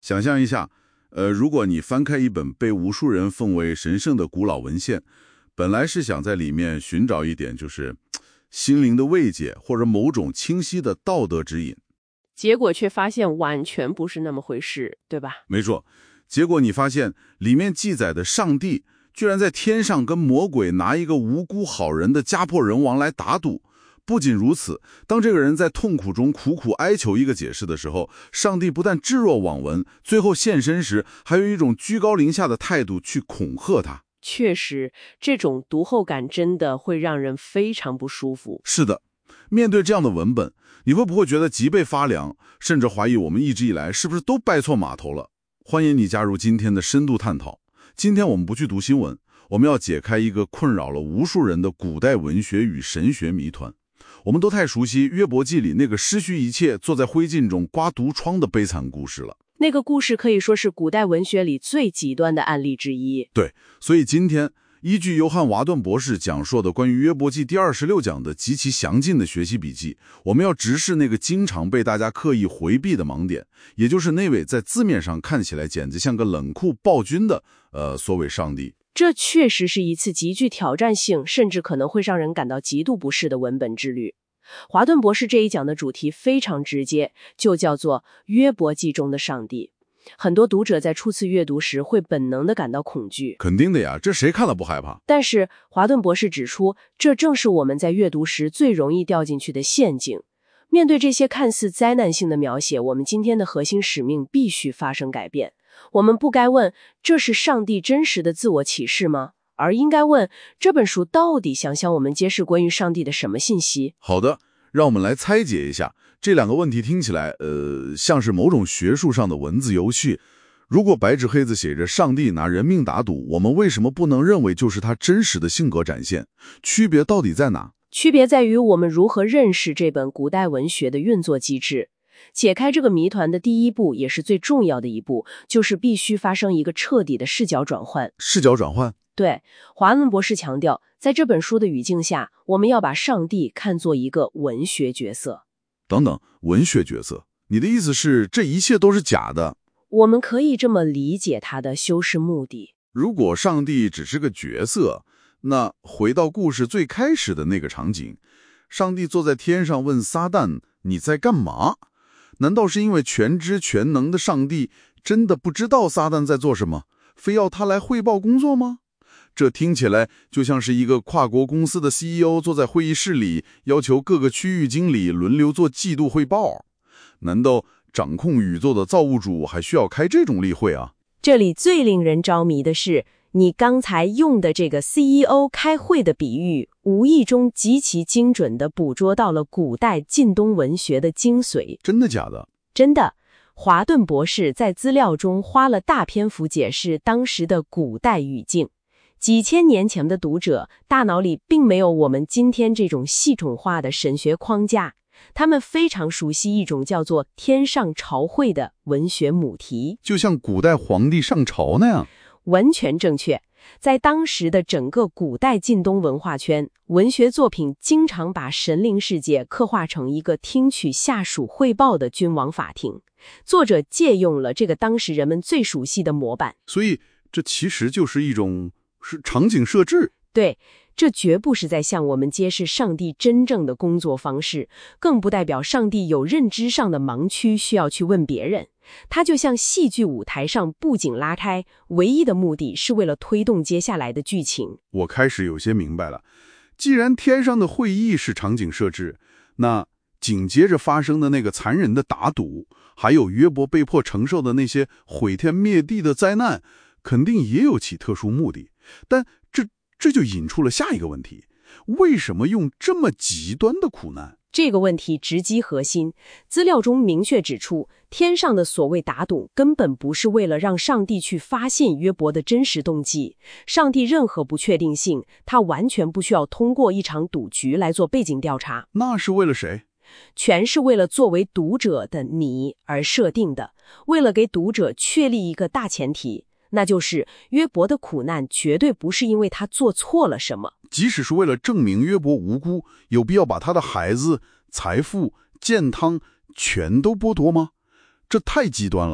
想象一下，如果你翻开一本被无数人奉为神圣的古老文献，本来是想在里面寻找一点就是心灵的慰藉，或者某种清晰的道德指引， 结果却发现完全不是那么回事，对吧？ 没错，结果你发现里面记载的上帝居然在天上跟魔鬼拿一个无辜好人的家破人亡来打赌。不仅如此，当这个人在痛苦中苦苦哀求一个解释的时候，上帝不但置若罔闻，最后现身时还有一种居高临下的态度去恐吓他。 确实，这种读后感真的会让人非常不舒服。 是的，面对这样的文本，你会不会觉得脊背发凉，甚至怀疑我们一直以来是不是都拜错码头了？欢迎你加入今天的深度探讨。今天我们不去读新闻，我们要解开一个困扰了无数人的古代文学与神学谜团。我们都太熟悉约伯记里那个失去一切坐在灰烬中刮毒疮的悲惨故事了。 那个故事可以说是古代文学里最极端的案例之一。 对，所以今天依据约翰·华顿博士讲述的关于约伯记第26讲的极其详尽的学习笔记，我们要直视那个经常被大家刻意回避的盲点，也就是那位在字面上看起来简直像个冷酷暴君的所谓上帝。 这确实是一次极具挑战性，甚至可能会让人感到极度不适的文本之旅。华顿博士这一讲的主题非常直接，就叫做约伯记中的上帝。很多读者在初次阅读时会本能地感到恐惧。 肯定的呀，这谁看了不害怕？ 但是华顿博士指出，这正是我们在阅读时最容易掉进去的陷阱。面对这些看似灾难性的描写，我们今天的核心使命必须发生改变。我们不该问这是上帝真实的自我启示吗？而应该问这本书到底想向我们揭示关于上帝的什么信息？ 好的，让我们来拆解一下这两个问题。听起来像是某种学术上的文字游戏。如果白纸黑字写着上帝拿人命打赌，我们为什么不能认为就是他真实的性格展现？区别到底在哪？ 区别在于我们如何认识这本古代文学的运作机制。解开这个谜团的第一步，也是最重要的一步，就是必须发生一个彻底的视角转换。 视角转换？ 对，华顿博士强调，在这本书的语境下，我们要把上帝看作一个文学角色。 等等，文学角色？你的意思是这一切都是假的？ 我们可以这么理解他的修饰目的。 如果上帝只是个角色，那回到故事最开始的那个场景，上帝坐在天上问撒旦，你在干嘛？难道是因为全知全能的上帝真的不知道撒旦在做什么，非要他来汇报工作吗？这听起来就像是一个跨国公司的 CEO 坐在会议室里，要求各个区域经理轮流做季度汇报。难道掌控宇宙的造物主还需要开这种例会啊？ 这里最令人着迷的是，你刚才用的这个 CEO 开会的比喻，无意中极其精准地捕捉到了古代近东文学的精髓。 真的假的？ 真的。华顿博士在资料中花了大篇幅解释当时的古代语境。几千年前的读者大脑里并没有我们今天这种系统化的神学框架，他们非常熟悉一种叫做天上朝会的文学母题， 就像古代皇帝上朝那样。 完全正确。在当时的整个古代近东文化圈，文学作品经常把神灵世界刻画成一个听取下属汇报的君王法庭。作者借用了这个当时人们最熟悉的模板， 所以这其实就是一种场景设置。 对，这绝不是在向我们揭示上帝真正的工作方式，更不代表上帝有认知上的盲区需要去问别人。它就像戏剧舞台上布景拉开，唯一的目的是为了推动接下来的剧情。 我开始有些明白了，既然天上的会议是场景设置，那紧接着发生的那个残忍的打赌，还有约伯被迫承受的那些毁天灭地的灾难，肯定也有其特殊目的。但这就引出了下一个问题，为什么用这么极端的苦难？ 这个问题直击核心。资料中明确指出，天上的所谓打赌根本不是为了让上帝去发现约伯的真实动机。上帝任何不确定性，他完全不需要通过一场赌局来做背景调查。 那是为了谁？ 全是为了作为读者的你而设定的，为了给读者确立一个大前提，那就是约伯的苦难绝对不是因为他做错了什么。 即使是为了证明约伯无辜，有必要把他的孩子、财富、健康全都剥夺吗？这太极端了，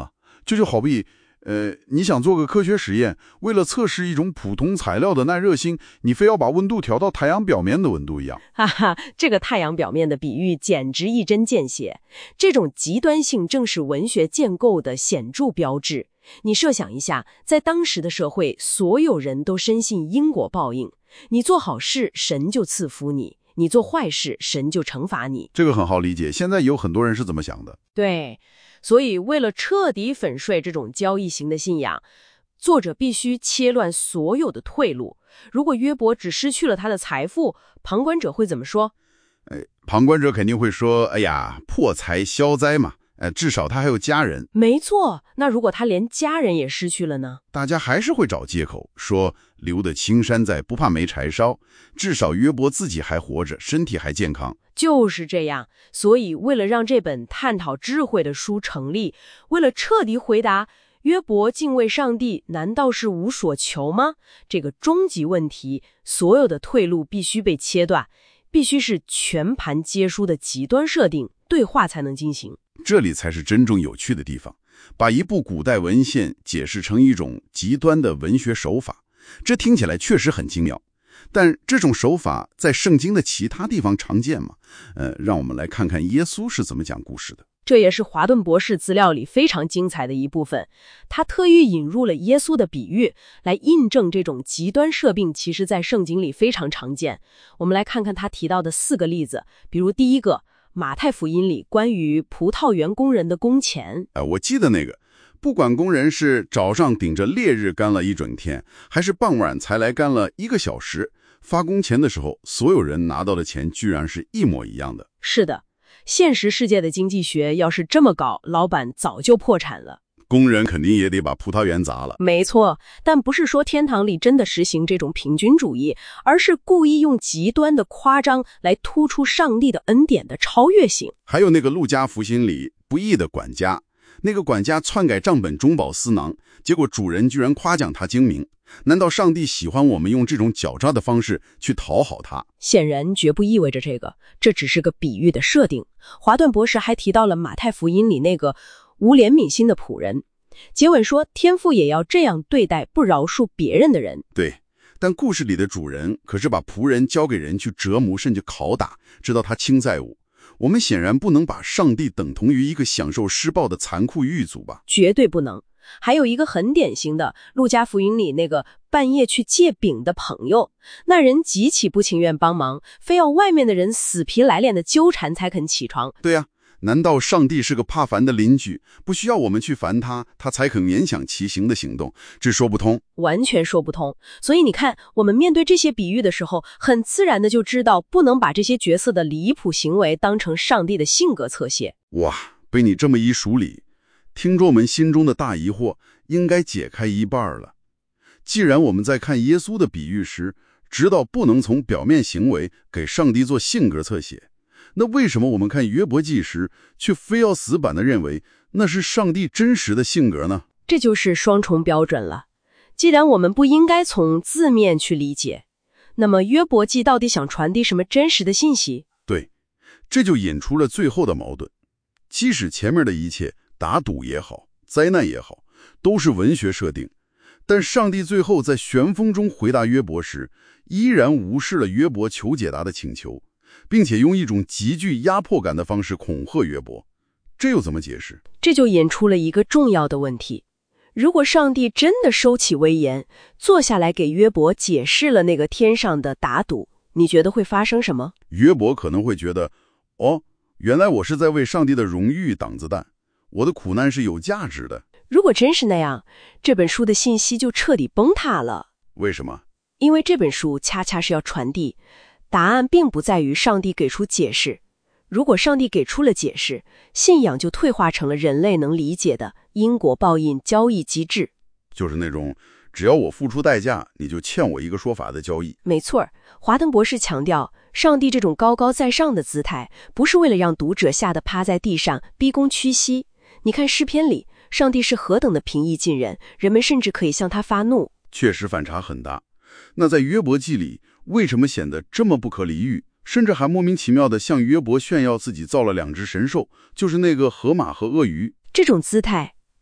这就好比，你想做个科学实验，为了测试一种普通材料的耐热性，你非要把温度调到太阳表面的温度一样。 哈哈，这个太阳表面的比喻简直一针见血。这种极端性正是文学建构的显著标志。你设想一下，在当时的社会，所有人都深信因果报应，你做好事，神就赐福你；你做坏事，神就惩罚你。 这个很好理解，现在有很多人是怎么想的。 对，所以为了彻底粉碎这种交易型的信仰，作者必须切断所有的退路。如果约伯只失去了他的财富，旁观者会怎么说？ 旁观者肯定会说，哎呀，破财消灾嘛，至少他还有家人。 没错，那如果他连家人也失去了呢？ 大家还是会找借口，说留得青山在，不怕没柴烧。至少约伯自己还活着，身体还健康。 就是这样，所以为了让这本探讨智慧的书成立，为了彻底回答约伯敬畏上帝难道是无所求吗？这个终极问题，所有的退路必须被切断，必须是全盘皆输的极端设定，对话才能进行。 这里才是真正有趣的地方，把一部古代文献解释成一种极端的文学手法，这听起来确实很精妙。但这种手法在圣经的其他地方常见吗？让我们来看看耶稣是怎么讲故事的。 这也是华顿博士资料里非常精彩的一部分，他特意引入了耶稣的比喻，来印证这种极端设定其实在圣经里非常常见。我们来看看他提到的4个例子，比如第一个，马太福音里关于葡萄园工人的工钱。 我记得那个，不管工人是早上顶着烈日干了一整天，还是傍晚才来干了1个小时，发工钱的时候，所有人拿到的钱居然是一模一样的。 是的，现实世界的经济学要是这么搞，老板早就破产了。 工人肯定也得把葡萄园砸了。 没错，但不是说天堂里真的实行这种平均主义，而是故意用极端的夸张来突出上帝的恩典的超越性。 还有那个路加福音里不义的管家，那个管家篡改账本中饱私囊，结果主人居然夸奖他精明。难道上帝喜欢我们用这种狡诈的方式去讨好他？ 显然绝不意味着这个，这只是个比喻的设定。华顿博士还提到了马太福音里那个无怜悯心的仆人，结尾说天父也要这样对待不饶恕别人的人。 对，但故事里的主人可是把仆人交给人去折磨甚至拷打，直到他清债务。我们显然不能把上帝等同于一个享受施暴的残酷狱卒吧？ 绝对不能。还有一个很典型的，路加福音里那个半夜去借饼的朋友，那人极其不情愿帮忙，非要外面的人死皮赖脸的纠缠才肯起床。 对呀，难道上帝是个怕烦的邻居，不需要我们去烦他，他才肯勉强其行的行动？这说不通， 完全说不通。所以你看，我们面对这些比喻的时候，很自然的就知道不能把这些角色的离谱行为当成上帝的性格侧写。 哇，被你这么一梳理，听众们心中的大疑惑应该解开一半了。既然我们在看耶稣的比喻时，知道不能从表面行为给上帝做性格侧写，那为什么我们看约伯记时，却非要死板地认为那是上帝真实的性格呢？ 这就是双重标准了。既然我们不应该从字面去理解，那么约伯记到底想传递什么真实的信息？ 对，这就引出了最后的矛盾。即使前面的一切，打赌也好，灾难也好，都是文学设定，但上帝最后在旋风中回答约伯时，依然无视了约伯求解答的请求，并且用一种极具压迫感的方式恐吓约伯。这又怎么解释？ 这就引出了一个重要的问题。如果上帝真的收起威严，坐下来给约伯解释了那个天上的打赌，你觉得会发生什么？ 约伯可能会觉得，原来我是在为上帝的荣誉挡子弹，我的苦难是有价值的。 如果真是那样，这本书的信息就彻底崩塌了。 为什么？ 因为这本书恰恰是要传递，答案并不在于上帝给出解释。如果上帝给出了解释，信仰就退化成了人类能理解的因果报应交易机制， 就是那种只要我付出代价，你就欠我一个说法的交易。 没错，华登博士强调，上帝这种高高在上的姿态，不是为了让读者吓得趴在地上逼宫屈膝。你看诗篇里，上帝是何等的平易近人，人们甚至可以向他发怒。 确实反差很大。那在约伯记里，为什么显得这么不可理喻，甚至还莫名其妙地向约伯炫耀自己造了2只神兽，就是那个河马和鳄鱼？ 这种姿态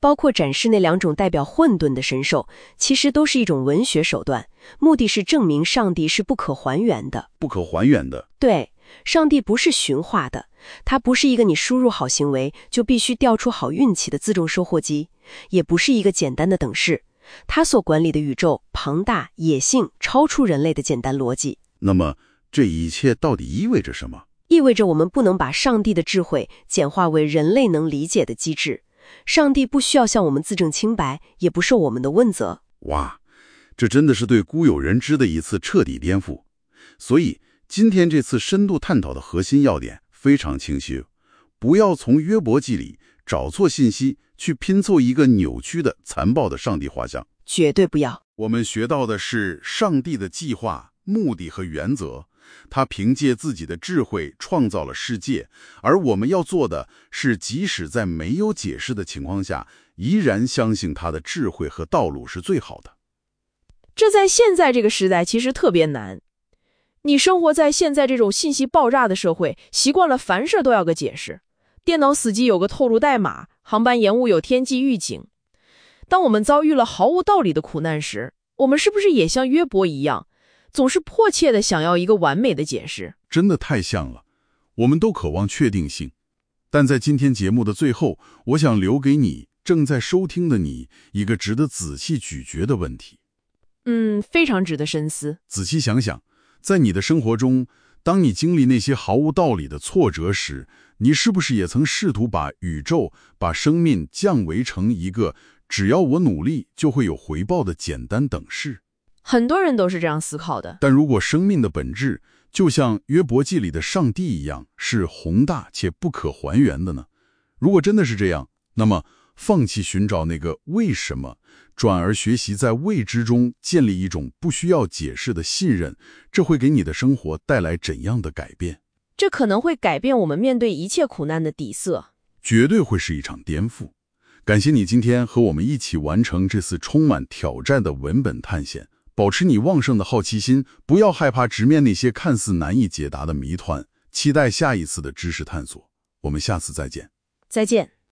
包括展示那2种代表混沌的神兽，其实都是一种文学手段，目的是证明上帝是不可还原的。 不可还原的。 对，上帝不是驯化的，它不是一个你输入好行为就必须调出好运气的自动收获机，也不是一个简单的等式。它所管理的宇宙庞大、野性，超出人类的简单逻辑。 那么这一切到底意味着什么？ 意味着我们不能把上帝的智慧简化为人类能理解的机制。上帝不需要向我们自证清白，也不受我们的问责。 哇，这真的是对固有认知的一次彻底颠覆。所以今天这次深度探讨的核心要点非常清晰，不要从约伯记里找错信息，去拼凑一个扭曲的、残暴的上帝画像。 绝对不要。 我们学到的是上帝的计划、目的和原则，他凭借自己的智慧创造了世界，而我们要做的是，即使在没有解释的情况下，依然相信他的智慧和道路是最好的。 这在现在这个时代其实特别难。你生活在现在这种信息爆炸的社会，习惯了凡事都要个解释，电脑死机有个透露代码，航班延误有天气预警。当我们遭遇了毫无道理的苦难时，我们是不是也像约伯一样，总是迫切地想要一个完美的解释？ 真的太像了，我们都渴望确定性。但在今天节目的最后，我想留给你正在收听的你一个值得仔细咀嚼的问题。 非常值得深思。 仔细想想，在你的生活中，当你经历那些毫无道理的挫折时，你是不是也曾试图把宇宙、把生命降维成一个只要我努力就会有回报的简单等式？ 很多人都是这样思考的。 但如果生命的本质就像约伯记里的上帝一样，是宏大且不可还原的呢？如果真的是这样，那么放弃寻找那个为什么，转而学习在未知中建立一种不需要解释的信任，这会给你的生活带来怎样的改变？ 这可能会改变我们面对一切苦难的底色， 绝对会是一场颠覆。感谢你今天和我们一起完成这次充满挑战的文本探险。保持你旺盛的好奇心，不要害怕直面那些看似难以解答的谜团，期待下一次的知识探索。我们下次再见。 再见。